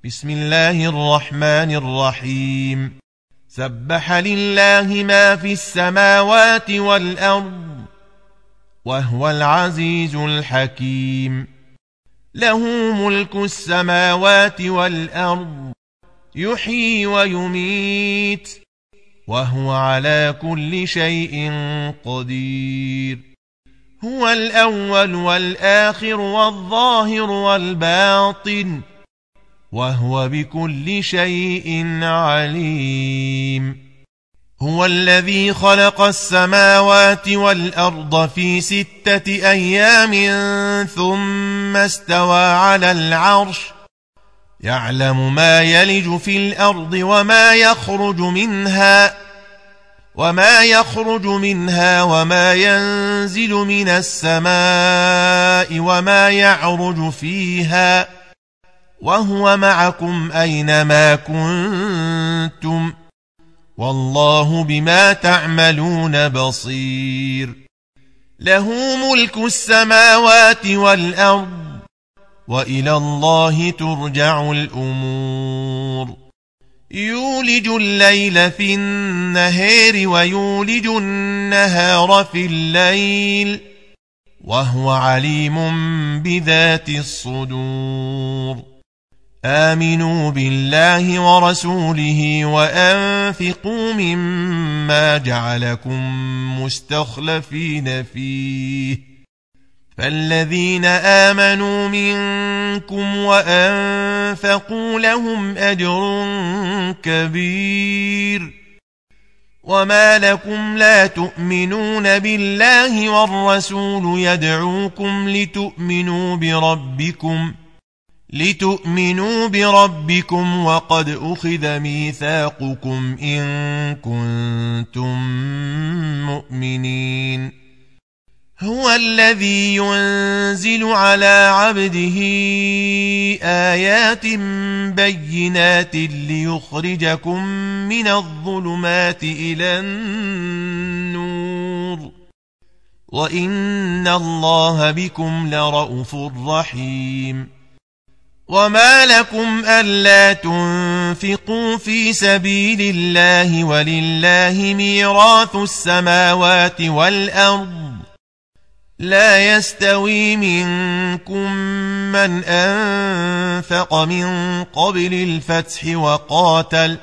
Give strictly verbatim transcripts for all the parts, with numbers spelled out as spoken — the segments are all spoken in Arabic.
بسم الله الرحمن الرحيم سبح لله ما في السماوات والأرض وهو العزيز الحكيم له ملك السماوات والأرض يحيي ويميت وهو على كل شيء قدير هو الأول والآخر والظاهر والباطن وهو بكل شيء عليم هو الذي خلق السماوات والأرض في ستة أيام ثم استوى على العرش يعلم ما يلج في الأرض وما يخرج منها وما يخرج منها وما ينزل من السماء وما يعرج فيها وهو معكم أينما كنتم والله بما تعملون بصير له ملك السماوات والأرض وإلى الله ترجع الأمور يولج الليل في النهار ويولج النهار في الليل وهو عليم بذات الصدور آمنوا بالله ورسوله وأنفقوا مما جعلكم مستخلفين فيه فالذين آمنوا منكم وأنفقوا لهم أجر كبير وما لكم لا تؤمنون بالله والرسول يدعوكم لتؤمنوا بربكم لتؤمنوا بربكم وقد أخذ ميثاقكم إن كنتم مؤمنين هو الذي ينزل على عبده آيات بينات ليخرجكم من الظلمات إلى النور وإن الله بكم لرءوف رحيم وما لكم ألا تنفقوا في سبيل الله ولله ميراث السماوات والأرض لا يستوي منكم من أنفق من قبل الفتح وقاتل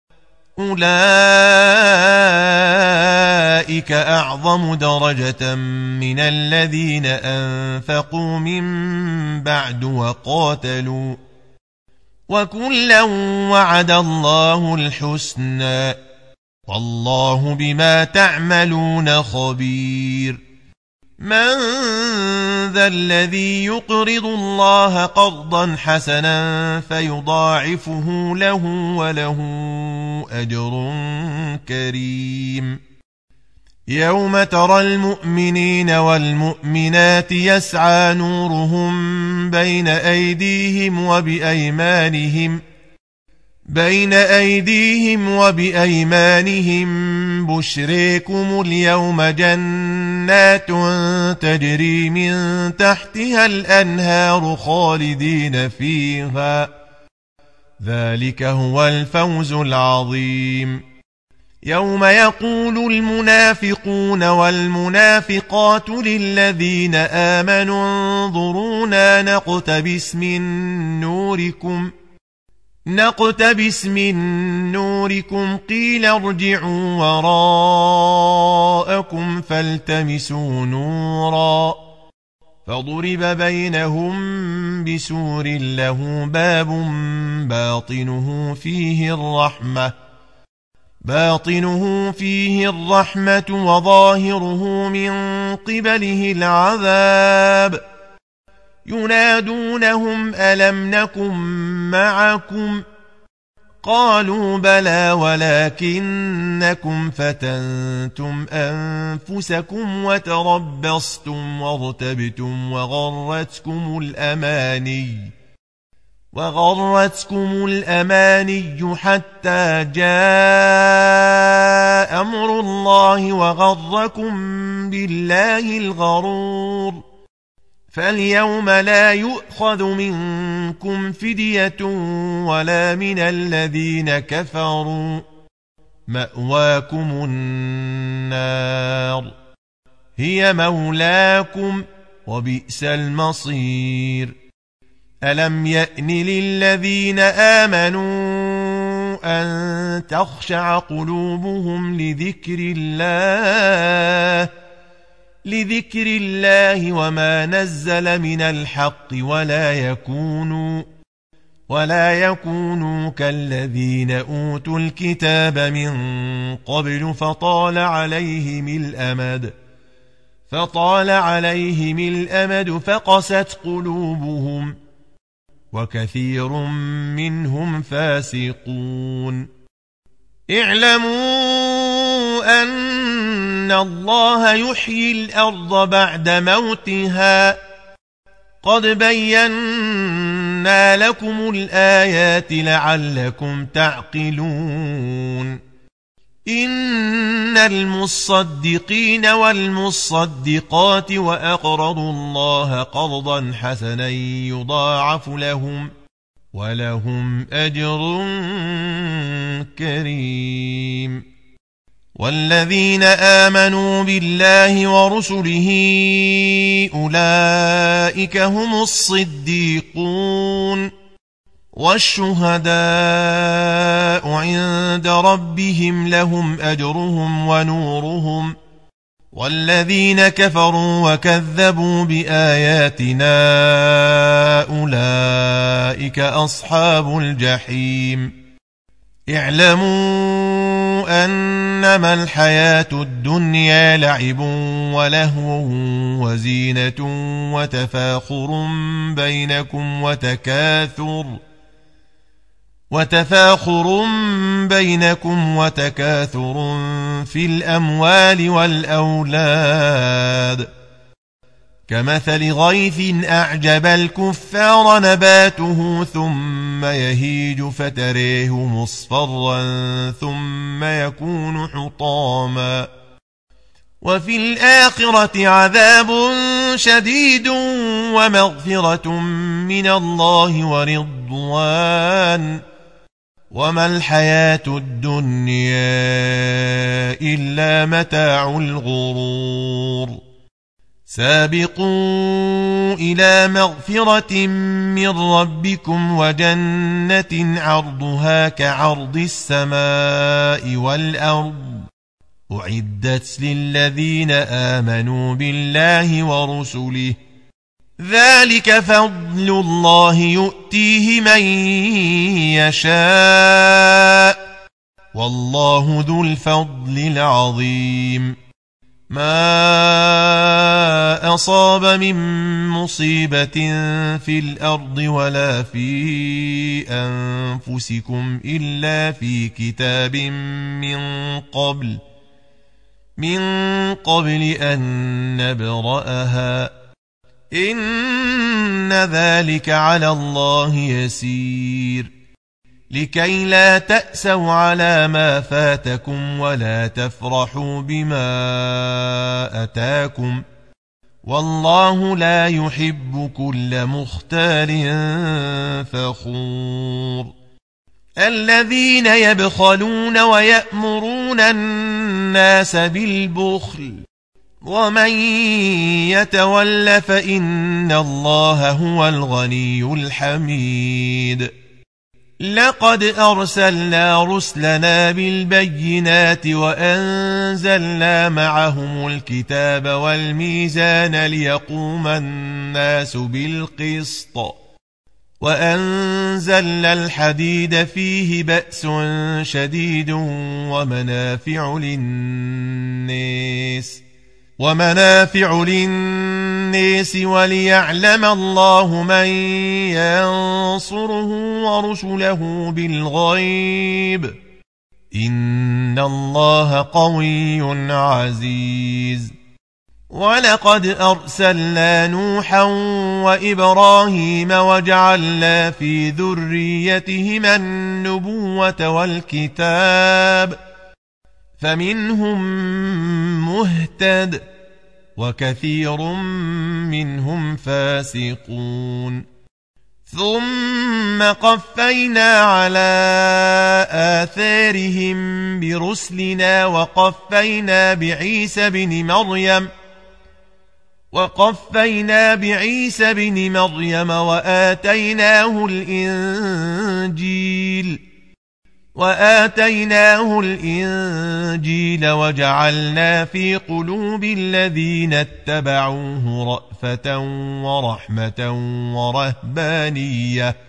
أولئك أعظم درجة من الذين أنفقوا من بعد وقاتلوا وكلا وعد الله الحسنى والله بما تعملون خبير من ذا الذي يقرض الله قرضا حسنا فيضاعفه له وله أجر كريم يوم ترى المؤمنين والمؤمنات يسعى نورهم بين أيديهم وبأيمانهم بين أيديهم وبأيمانهم بشريكم اليوم جنات تجري من تحتها الأنهار خالدين فيها ذلك هو الفوز العظيم يوم يقول المنافقون والمنافقات للذين آمنوا انظرونا نقتبس من نوركم نقتبس من نوركم قيل ارجعوا وراءكم فالتمسوا نورا فضرب بينهم بسور له باب باطنه فيه الرحمة باطنه فيه الرحمة وظاهره من قبله العذاب ينادونهم ألم نكن معكم قالوا بلى ولكنكم فتنتم أنفسكم وتربصتم وارتبتم وغرتكم الأماني وغرتكم الأماني حتى جاء أمر الله وغركم بالله الغرور فاليوم لا يؤخذ منكم فدية ولا من الذين كفروا، مأواكم النار هي مولاكم وبئس المصير. ألم يأن للذين آمنوا أن تخشع قلوبهم لذكر الله لذكر الله وما نزل من الحق ولا يكونوا ولا يكونوا كالذين أوتوا الكتاب من قبل فطال عليهم الأمد فطال عليهم الأمد فقست قلوبهم وكثير منهم فاسقون. اعلموا أن الله يحيي الأرض بعد موتها قد بينا لكم الآيات لعلكم تعقلون. إن المصدقين والمصدقات وأقرضوا الله قرضا حسنا يضاعف لهم ولهم أجر كريم. والذين آمنوا بالله ورسله أولئك هم الصديقون والشهداء عند ربهم لهم أجرهم ونورهم. والذين كفروا وكذبوا بآياتنا أولئك أصحاب الجحيم. اعلموا أنما الحياة الدنيا لعب ولهو وزينة وتفاخر بينكم وتكاثر وتفاخر بينكم وتكاثر في الأموال والأولاد كمثل غيث أعجب الكفار نباته ثم يهيج فتريه مصفرا ثم يكون حطاما وفي الآخرة عذاب شديد ومغفرة من الله ورضوان وما الحياة الدنيا إلا متاع الغرور. سابقوا إلى مغفرة من ربكم وجنة عرضها كعرض السماء والأرض أعدت للذين آمنوا بالله ورسله ذلك فضل الله يؤتيه من يشاء والله ذو الفضل العظيم. ما أصاب من مصيبة في الأرض ولا في أنفسكم إلا في كتاب من قبل من قبل أن نبرأها إن ذلك على الله يسير. لكي لا تأسوا على ما فاتكم ولا تفرحوا بما أتاكم والله لا يحب كل مختال فخور. الذين يبخلون ويأمرون الناس بالبخل ومن يتول فإن الله هو الغني الحميد. لقد أرسلنا رسلنا بالبينات وأنزلنا معهم الكتاب والميزان ليقوم الناس بالقسط وأنزلنا الحديد فيه بأس شديد ومنافع للناس ومنافع للناس وليعلم الله من ينصره ورسله بالغيب إن الله قوي عزيز. ولقد أرسلنا نوحا وإبراهيم وجعلنا في ذريتهما النبوة والكتاب فمنهم مهتد وكثير منهم فاسقون. ثم قفينا على آثارهم برسلنا وقفينا بعيسى بن مريم وقفينا بعيسى بن مريم وآتيناه الإنجيل وآتيناه الإنجيل وجعلنا في قلوب الذين اتبعوه رأفة ورحمة ورهبانية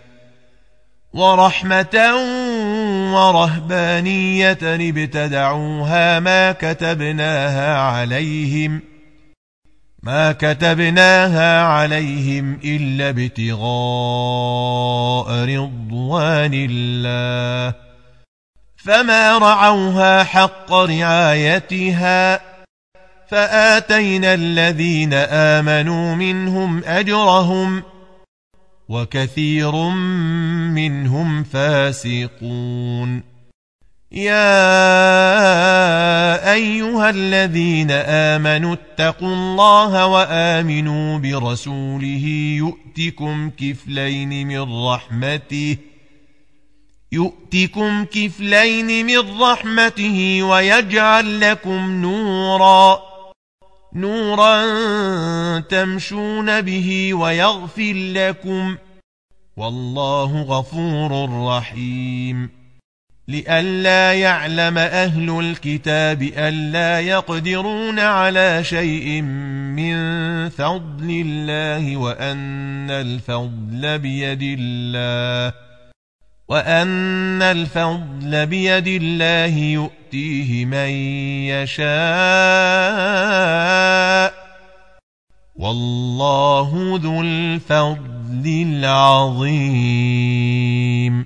ورحمة ورهبانية ابتدعوها ما كتبناها عليهم ما كتبناها عليهم إلا ابتغاء رضوان الله فما رعوها حق رعايتها فآتينا الذين آمنوا منهم أجرهم وكثير منهم فاسقون. يا أيها الذين آمنوا اتقوا الله وآمنوا برسوله يؤتكم كفلين من رحمته يؤتكم كفلين من رحمته ويجعل لكم نورا نورا تمشون به ويغفر لكم والله غفور رحيم. لئلا يعلم أهل الكتاب ألا يقدرون على شيء من فضل الله وأن الفضل بيد الله وأن الفضل بيد الله يؤتيه من يشاء والله ذو الفضل العظيم.